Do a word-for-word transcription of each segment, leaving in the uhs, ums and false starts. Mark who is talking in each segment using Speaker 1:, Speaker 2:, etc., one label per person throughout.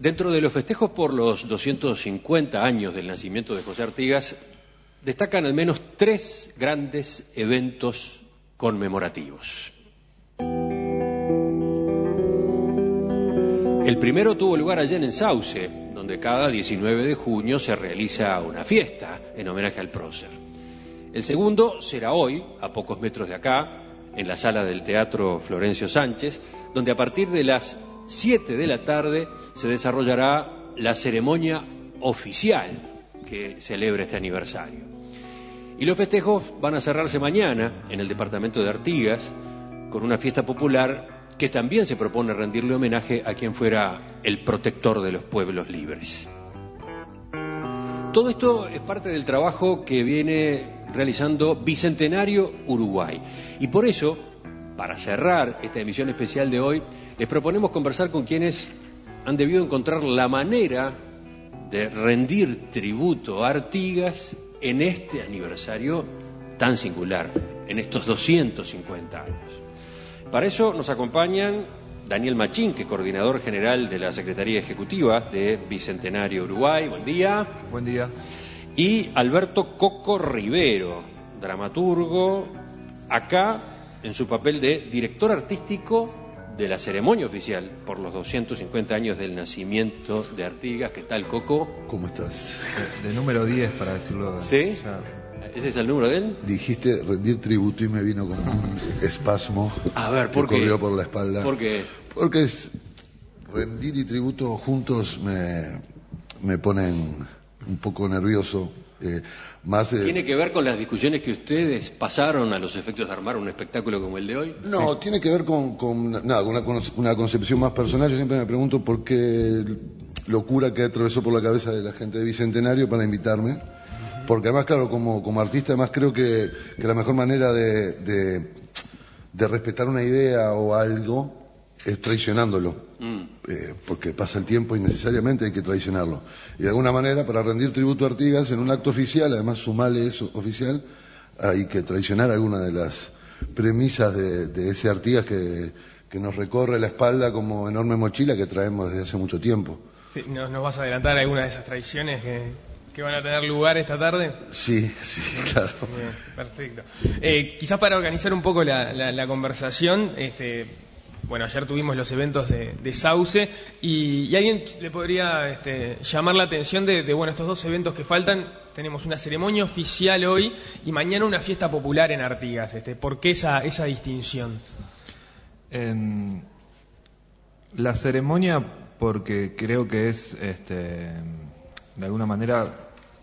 Speaker 1: Dentro de los festejos por los doscientos cincuenta años del nacimiento de José Artigas, destacan al menos tres grandes eventos conmemorativos. El primero tuvo lugar allá en Sauce, donde cada diecinueve de junio se realiza una fiesta en homenaje al prócer. El segundo será hoy, a pocos metros de acá, en la sala del Teatro Florencio Sánchez, donde a partir de las siete de la tarde se desarrollará la ceremonia oficial que celebra este aniversario. Y los festejos van a cerrarse mañana en el departamento de Artigas con una fiesta popular que también se propone rendirle homenaje a quien fuera el protector de los pueblos libres. Todo esto es parte del trabajo que viene realizando Bicentenario Uruguay. Y por eso, para cerrar esta emisión especial de hoy, les proponemos conversar con quienes han debido encontrar la manera de rendir tributo a Artigas en este aniversario tan singular, en estos doscientos cincuenta años. Para eso nos acompañan Daniel Machín, que es coordinador general de la Secretaría Ejecutiva de Bicentenario Uruguay. Buen día.
Speaker 2: Buen día.
Speaker 1: Y Alberto Coco Rivero, dramaturgo, acá en su papel de director artístico de la ceremonia oficial por los doscientos cincuenta años del nacimiento de Artigas. ¿Qué tal, Coco?
Speaker 3: ¿Cómo estás?
Speaker 2: De, de número diez, para decirlo.
Speaker 1: ¿Sí?
Speaker 2: Ya.
Speaker 1: ¿Ese es el número de él?
Speaker 3: Dijiste rendir tributo y me vino como un espasmo.
Speaker 1: A ver, ¿por
Speaker 3: que
Speaker 1: qué?
Speaker 3: corrió por la espalda.
Speaker 1: ¿Por qué?
Speaker 3: Porque es, rendir y tributo juntos me, me ponen un poco nervioso. Eh, más, eh,
Speaker 1: ¿Tiene que ver con las discusiones que ustedes pasaron a los efectos de armar un espectáculo como el de hoy?
Speaker 3: No, sí. Tiene que ver con, con, nada, con una, una concepción más personal. Yo siempre me pregunto por qué locura que atravesó por la cabeza de la gente de Bicentenario para invitarme. Porque además, claro, como, como artista, además creo que, que la mejor manera de, de, de respetar una idea o algo es traicionándolo. Mm. Eh, porque pasa el tiempo y necesariamente hay que traicionarlo. Y de alguna manera, para rendir tributo a Artigas en un acto oficial, además sumarle eso oficial, hay que traicionar alguna de las premisas de, de ese Artigas que, que nos recorre la espalda como enorme mochila que traemos desde hace mucho tiempo.
Speaker 4: Sí, ¿nos, nos vas a adelantar alguna de esas traiciones que... ¿Que van a tener lugar esta tarde?
Speaker 3: Sí, sí, claro.
Speaker 4: Bien, perfecto. Eh, quizás para organizar un poco la, la, la conversación, este, bueno, ayer tuvimos los eventos de, de Sauce y, y alguien le podría este, llamar la atención de, de, bueno, estos dos eventos que faltan. Tenemos una ceremonia oficial hoy y mañana una fiesta popular en Artigas. Este, ¿por qué esa, esa distinción?
Speaker 2: En la ceremonia, porque creo que es... este de alguna manera,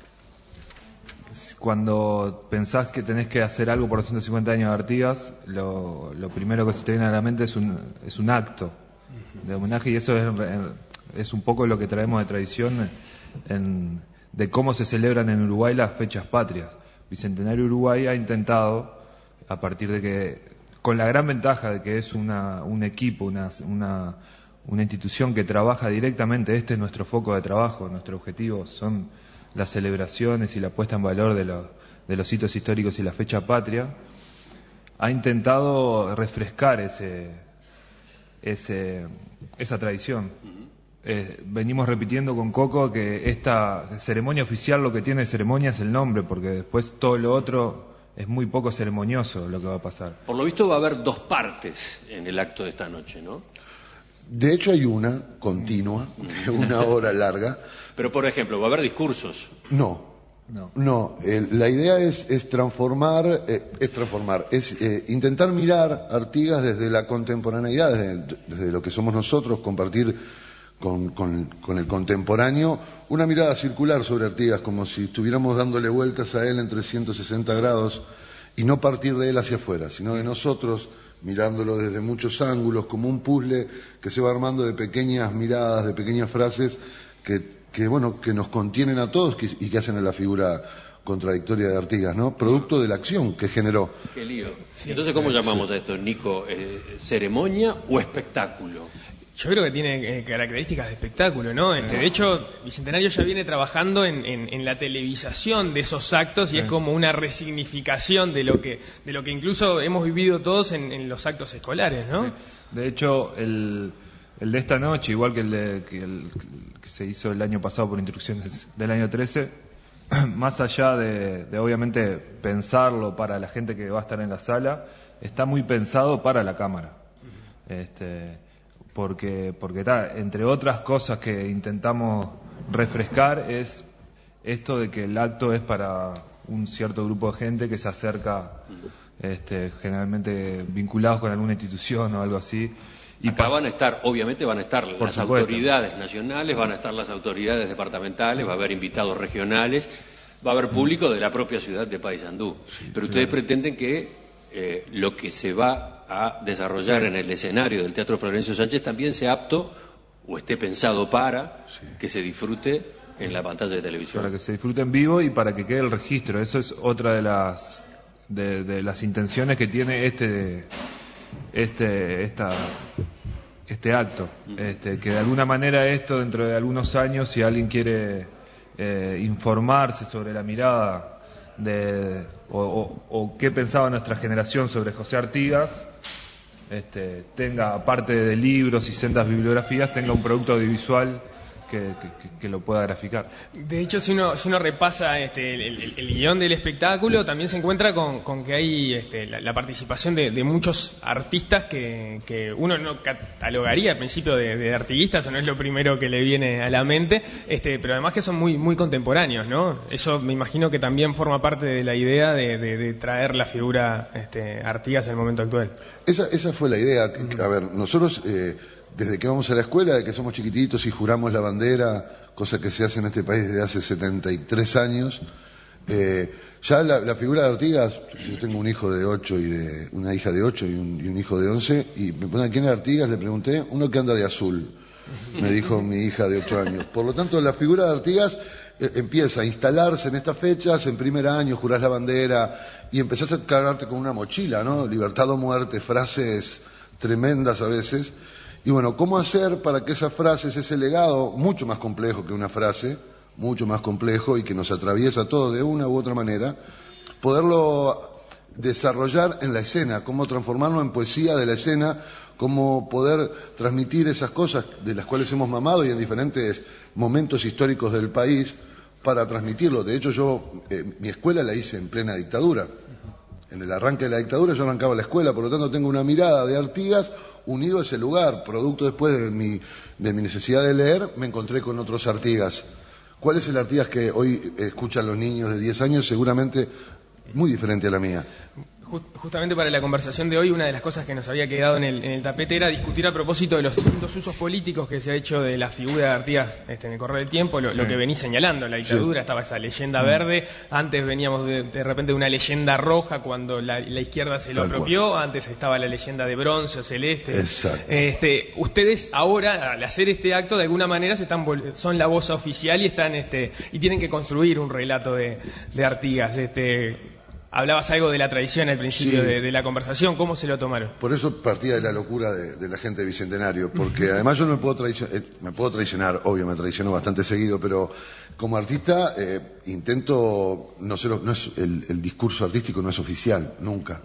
Speaker 2: cuando pensás que tenés que hacer algo por los ciento cincuenta años de Artigas, lo, lo primero que se te viene a la mente es un, es un acto de homenaje, y eso es, es un poco lo que traemos de tradición en, de cómo se celebran en Uruguay las fechas patrias. Bicentenario Uruguay ha intentado, a partir de que, con la gran ventaja de que es una, un equipo, una... una una institución que trabaja directamente, este es nuestro foco de trabajo, nuestro objetivo son las celebraciones y la puesta en valor de los, de los hitos históricos y la fecha patria, ha intentado refrescar ese, ese, esa tradición. Eh, venimos repitiendo con Coco que esta ceremonia oficial lo que tiene de ceremonia es el nombre, porque después todo lo otro es muy poco ceremonioso lo que va a pasar.
Speaker 1: Por lo visto va a haber dos partes en el acto de esta noche, ¿no?
Speaker 3: De hecho hay una continua, de una hora larga.
Speaker 1: Pero por ejemplo, ¿va a haber discursos?
Speaker 3: No, no. no eh, la idea es, es transformar, eh, es transformar, es eh, intentar mirar Artigas desde la contemporaneidad, desde, desde lo que somos nosotros, compartir con, con, con el contemporáneo una mirada circular sobre Artigas, como si estuviéramos dándole vueltas a él en trescientos sesenta grados y no partir de él hacia afuera, sino de nosotros, mirándolo desde muchos ángulos, como un puzzle que se va armando de pequeñas miradas, de pequeñas frases que, que bueno, que nos contienen a todos que, y que hacen a la figura contradictoria de Artigas, ¿no? Producto de la acción que generó.
Speaker 1: Qué lío. Entonces, ¿cómo llamamos a esto, Nico? Eh, ¿Ceremonia o espectáculo?
Speaker 4: Yo creo que tiene eh, características de espectáculo, ¿no? Este, de hecho, Bicentenario ya viene trabajando en, en, en la televisación de esos actos y sí. Es como una resignificación de lo que de lo que incluso hemos vivido todos en, en los actos escolares, ¿no?
Speaker 2: Sí. De hecho, el, el de esta noche, igual que el, de, que el que se hizo el año pasado por instrucciones del año trece, más allá de, de obviamente pensarlo para la gente que va a estar en la sala, está muy pensado para la cámara. Este, porque, porque ta, entre otras cosas que intentamos refrescar es esto de que el acto es para un cierto grupo de gente que se acerca, este, generalmente vinculados con alguna institución o algo así.
Speaker 1: Y acá van a estar, obviamente van a estar
Speaker 2: Por
Speaker 1: las
Speaker 2: supuesto.
Speaker 1: autoridades nacionales, van a estar las autoridades departamentales, va a haber invitados regionales, va a haber público de la propia ciudad de Paysandú. Pero ustedes
Speaker 2: claro.
Speaker 1: pretenden que eh, lo que se va a desarrollar
Speaker 3: Sí.
Speaker 1: en el escenario del Teatro Florencio Sánchez también sea apto o esté pensado para
Speaker 3: Sí.
Speaker 1: que se disfrute en la pantalla de televisión.
Speaker 2: Para que se disfrute en vivo y para que quede el registro. Eso es otra de las de, de las intenciones que tiene este este esta este acto, este, que de alguna manera esto dentro de algunos años, si alguien quiere eh, informarse sobre la mirada de o, o, o qué pensaba nuestra generación sobre José Artigas, este, tenga, aparte de libros y sendas bibliografías, tenga un producto audiovisual que, que, que lo pueda graficar.
Speaker 4: De hecho, si uno, si uno repasa este, el, el, el guión del espectáculo, también se encuentra con, con que hay este, la, la participación de, de muchos artistas que, que uno no catalogaría al principio de, de artiguistas, o no es lo primero que le viene a la mente, este, pero además que son muy, muy contemporáneos, ¿no? Eso me imagino que también forma parte de la idea de, de, de traer la figura este, Artigas en el momento actual.
Speaker 3: Esa, esa fue la idea. Que, a ver, nosotros, eh, desde que vamos a la escuela, de que somos chiquititos y juramos la bandera, cosa que se hace en este país desde hace setenta y tres años, eh, ya la, la figura de Artigas, yo tengo un hijo de ocho y de, una hija de ocho y un, y un hijo de once, y me ponen quién es Artigas, le pregunté, uno que anda de azul, me dijo mi hija de ocho años. Por lo tanto, la figura de Artigas eh, empieza a instalarse en estas fechas, en primer año, jurás la bandera, y empezás a cargarte con una mochila, ¿no? Libertad o muerte, frases tremendas a veces. Y bueno, ¿cómo hacer para que esas frases, ese legado, mucho más complejo que una frase, mucho más complejo y que nos atraviesa a todos de una u otra manera, poderlo desarrollar en la escena, cómo transformarlo en poesía de la escena, cómo poder transmitir esas cosas de las cuales hemos mamado y en diferentes momentos históricos del país para transmitirlo? De hecho, yo, eh, mi escuela la hice en plena dictadura. En el arranque de la dictadura yo arrancaba la escuela, por lo tanto tengo una mirada de Artigas unido a ese lugar. Producto después de mi, de mi necesidad de leer, me encontré con otros Artigas. ¿Cuál es el Artigas que hoy escuchan los niños de diez años? Seguramente muy diferente a la mía.
Speaker 4: Justamente para la conversación de hoy, una de las cosas que nos había quedado en el, en el tapete era discutir a propósito de los distintos usos políticos que se ha hecho de la figura de Artigas este, en el correr del tiempo, lo, sí. lo que venís señalando, en la dictadura sí. estaba esa leyenda verde, antes veníamos de, de repente de una leyenda roja cuando la, la izquierda se lo Tal apropió, cual. Antes estaba la leyenda de bronce, celeste.
Speaker 3: Exacto.
Speaker 4: Este, ustedes ahora, al hacer este acto, de alguna manera se están son la voz oficial y están este y tienen que construir un relato de, de Artigas. Este, Hablabas algo de la tradición al principio sí. de, de la conversación, ¿cómo se lo tomaron?
Speaker 3: Por eso partía de la locura de, de la gente de Bicentenario, porque además yo no me puedo traicionar, eh, me puedo traicionar, obvio me traiciono bastante seguido, pero como artista eh, intento, no sé, no es, el, el discurso artístico no es oficial, nunca,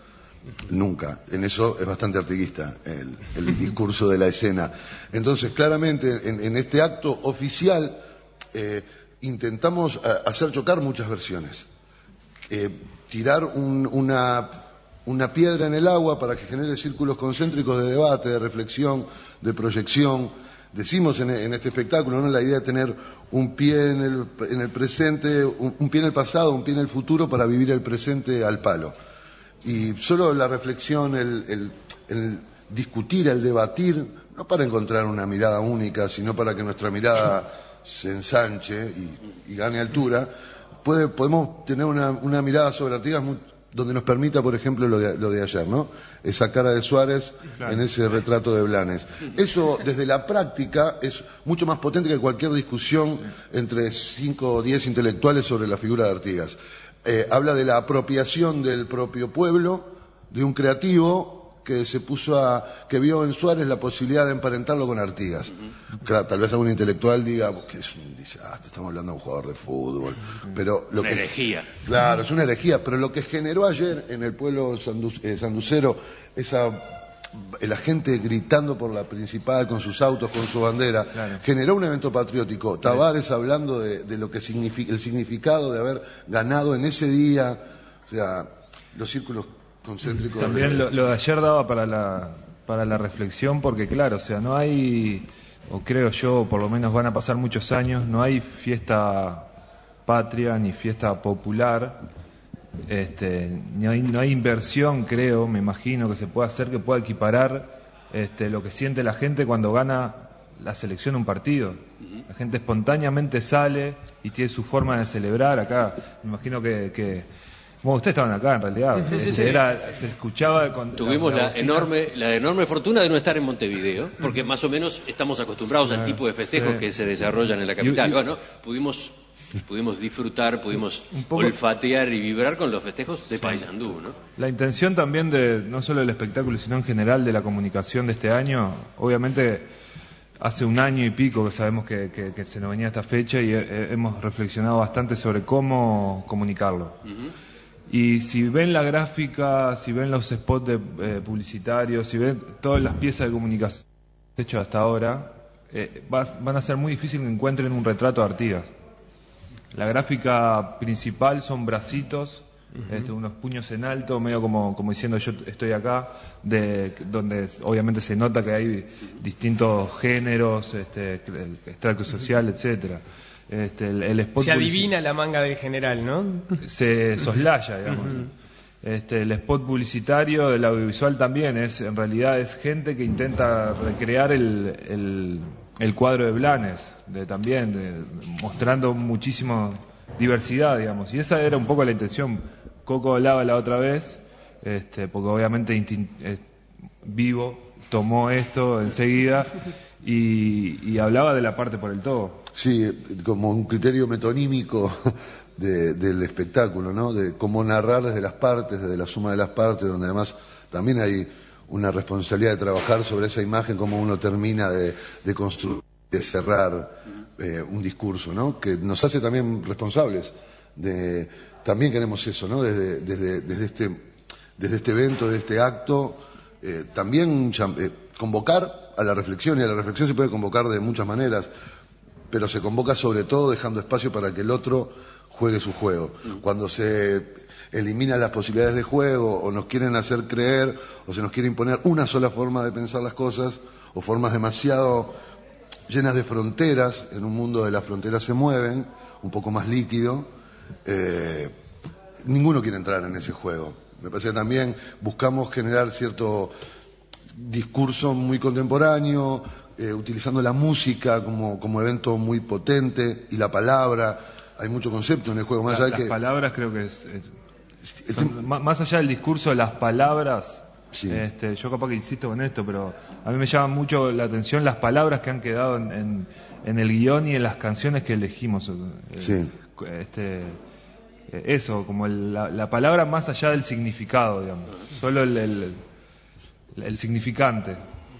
Speaker 3: nunca, en eso es bastante artiguista, el, el discurso de la escena. Entonces, claramente, en, en este acto oficial eh, intentamos a, hacer chocar muchas versiones. Eh, tirar un, una, una piedra en el agua para que genere círculos concéntricos de debate, de reflexión, de proyección. Decimos en, en este espectáculo, ¿no?, la idea de tener un pie en el, en el presente, un, un pie en el pasado, un pie en el futuro para vivir el presente al palo. Y solo la reflexión, el, el, el discutir, el debatir, no para encontrar una mirada única, sino para que nuestra mirada se ensanche y, y gane altura. Puede, podemos tener una, una mirada sobre Artigas muy, donde nos permita, por ejemplo, lo de, lo de ayer, ¿no? Esa cara de Suárez claro. en ese retrato de Blanes. Eso, desde la práctica, es mucho más potente que cualquier discusión entre cinco o diez intelectuales sobre la figura de Artigas. Eh, habla de la apropiación del propio pueblo, de un creativo que se puso a, que vio en Suárez la posibilidad de emparentarlo con Artigas. Uh-huh. Claro, tal vez algún intelectual diga que es un, dice, ah, estamos hablando de un jugador de fútbol. Uh-huh. Pero lo
Speaker 1: una
Speaker 3: que,
Speaker 1: herejía.
Speaker 3: Claro, es una herejía, pero lo que generó ayer en el pueblo sandu, eh, sanducero esa la gente gritando por la principal con sus autos, con su bandera, claro. Generó un evento patriótico. Tavares hablando de, de lo que significa, el significado de haber ganado en ese día, o sea, los círculos concéntricos.
Speaker 2: También lo, lo de ayer daba para la, para la reflexión, porque claro, o sea, no hay, o creo yo, por lo menos van a pasar muchos años, no hay fiesta patria ni fiesta popular. Este, no hay, no hay inversión, creo, me imagino que se pueda hacer que pueda equiparar este, lo que siente la gente cuando gana la selección un partido. La gente espontáneamente sale y tiene su forma de celebrar. Acá me imagino que, que bueno, ustedes estaban acá en realidad.
Speaker 1: Sí, sí, sí.
Speaker 2: Era, se escuchaba con,
Speaker 1: tuvimos la, la enorme la enorme fortuna de no estar en Montevideo, porque más o menos estamos acostumbrados claro, al tipo de festejos sí. que se desarrollan en la capital. Y, y, bueno, pudimos Pudimos disfrutar, pudimos olfatear y vibrar con los festejos de Paysandú, ¿no?
Speaker 2: La intención también de, no solo del espectáculo, sino en general de la comunicación de este año, obviamente hace un año y pico que sabemos que, que, que se nos venía esta fecha y he, hemos reflexionado bastante sobre cómo comunicarlo. Uh-huh. Y si ven la gráfica, si ven los spots de, eh, publicitarios, si ven todas las piezas de comunicación hechas hasta ahora, eh, va, van a ser muy difícil que encuentren un retrato de Artigas. La gráfica principal son bracitos, uh-huh. este, unos puños en alto, medio como, como diciendo yo estoy acá, de, donde obviamente se nota que hay distintos géneros, este, extracto social, etcétera. Este, el, el spot
Speaker 4: se adivina la manga del general, ¿no?
Speaker 2: Se soslaya, digamos. Uh-huh. Este, el spot publicitario del audiovisual también es, en realidad, es gente que intenta recrear el, el el cuadro de Blanes, de, también de, mostrando muchísima diversidad, digamos, y esa era un poco la intención. Coco hablaba la otra vez, este, porque obviamente instin- eh, Vivo tomó esto enseguida y, y hablaba de la parte por el todo.
Speaker 3: Sí, como un criterio metonímico de, del espectáculo, ¿no? De cómo narrar desde las partes, desde la suma de las partes, donde además también hay una responsabilidad de trabajar sobre esa imagen, cómo uno termina de, de construir, de cerrar eh, un discurso, ¿no? Que nos hace también responsables. De, también queremos eso, ¿no? Desde, desde, desde, este, desde este evento, de este acto, eh, también eh, convocar a la reflexión, y a la reflexión se puede convocar de muchas maneras, pero se convoca sobre todo dejando espacio para que el otro juegue su juego. Cuando se eliminan las posibilidades de juego, o nos quieren hacer creer, o se nos quiere imponer una sola forma de pensar las cosas, o formas demasiado llenas de fronteras, en un mundo de las fronteras se mueven, un poco más líquido, eh, ninguno quiere entrar en ese juego. Me parece que también buscamos generar cierto discurso muy contemporáneo, eh, utilizando la música como, como evento muy potente, y la palabra. Hay mucho concepto en el juego. Más
Speaker 2: la,
Speaker 3: allá
Speaker 2: las
Speaker 3: de que
Speaker 2: palabras creo que es... es son, más allá del discurso de las palabras, sí. este, yo capaz que insisto con esto, pero a mí me llama mucho la atención las palabras que han quedado en, en, en el guión y en las canciones que elegimos.
Speaker 3: Sí.
Speaker 2: Este, eso, como el, la, la palabra más allá del significado, digamos. Solo el, el, el significante.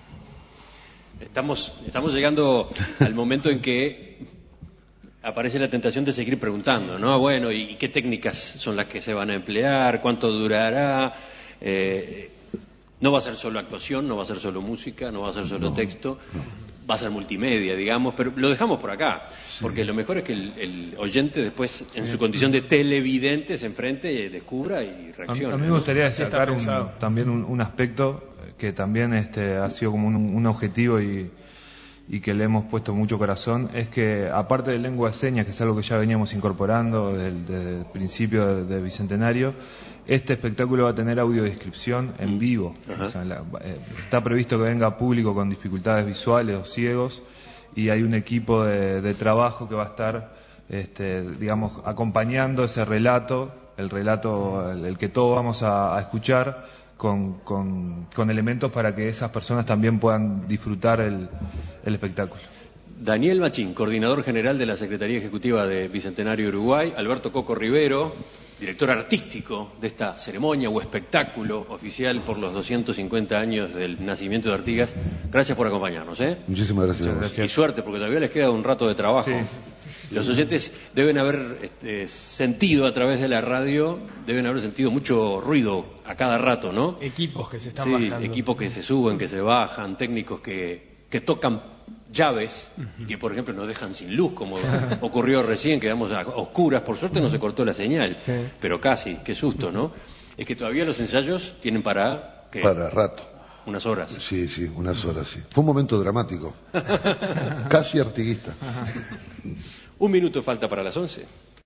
Speaker 1: Estamos, estamos llegando al momento en que aparece la tentación de seguir preguntando, ¿no? Bueno, ¿y qué técnicas son las que se van a emplear? ¿Cuánto durará? Eh, no va a ser solo actuación, no va a ser solo música, no va a ser solo no, texto, no. Va a ser multimedia, digamos, pero lo dejamos por acá, sí. Porque lo mejor es que el, el oyente después, en sí. su condición de televidente, se enfrente, descubra y reaccione.
Speaker 2: A, a mí me gustaría destacar un, también un, un aspecto que también este, ha sido como un, un objetivo y... y que le hemos puesto mucho corazón, es que aparte de lengua de señas, que es algo que ya veníamos incorporando desde, desde el principio de, de Bicentenario, este espectáculo va a tener audiodescripción en vivo. O sea, la, eh, está previsto que venga público con dificultades visuales o ciegos, y hay un equipo de, de trabajo que va a estar, este, digamos, acompañando ese relato, el relato, el, el que todos vamos a, a escuchar, Con, con, con elementos para que esas personas también puedan disfrutar el, el espectáculo.
Speaker 1: Daniel Machín, coordinador general de la Secretaría Ejecutiva de Bicentenario Uruguay, Alberto Coco Rivero, director artístico de esta ceremonia o espectáculo oficial por los doscientos cincuenta años del nacimiento de Artigas. Gracias por acompañarnos, ¿eh?
Speaker 3: Muchísimas gracias.
Speaker 2: Muchas gracias.
Speaker 1: Y suerte, porque todavía les queda un rato de trabajo.
Speaker 2: Sí.
Speaker 1: Los oyentes deben haber este, sentido a través de la radio, deben haber sentido mucho ruido a cada rato, ¿no?
Speaker 4: Equipos que se están
Speaker 1: sí,
Speaker 4: bajando.
Speaker 1: equipos que se suben, que se bajan, técnicos que, que tocan llaves y que, por ejemplo, nos dejan sin luz, como ocurrió recién, quedamos a oscuras. Por suerte no se cortó la señal, sí. Pero casi, qué susto, ¿no? Es que todavía los ensayos tienen para... ¿qué?
Speaker 3: Para rato.
Speaker 1: Unas horas.
Speaker 3: Sí, sí, unas horas, sí. Fue un momento dramático. Casi artiguista.
Speaker 1: Un minuto falta para las once.